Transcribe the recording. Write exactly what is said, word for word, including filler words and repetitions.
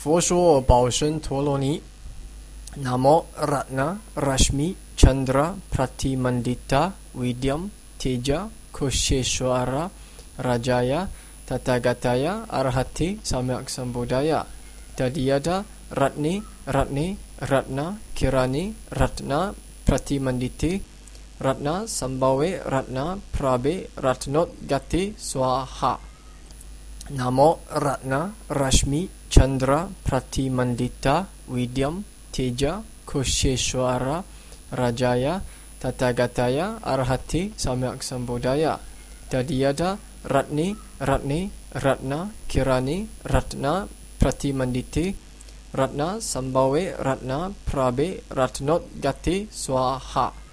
佛说宝生陀罗尼，Namo Ratna Rashmi Chandra Pratimandita Vidyam Teja Kusheshwara Rajaya Tatagataya Arhati Samyak Sambodaya Dadiyada Ratni Ratni Ratna Kirani Ratna Pratimanditi Ratna Sambhawe Ratna Prabe Ratnot Gati Swaha. Namo Ratna Rashmi Chandra Pratimandita Vidyam Teja Kusheshwara Rajaya Tatagataya Arhati Samyak Sambodaya Dadiyada Ratni Ratni Ratna Kirani Ratna Pratimanditi Ratna Sambhawe Ratna Prabe Ratnot Gati Swaha.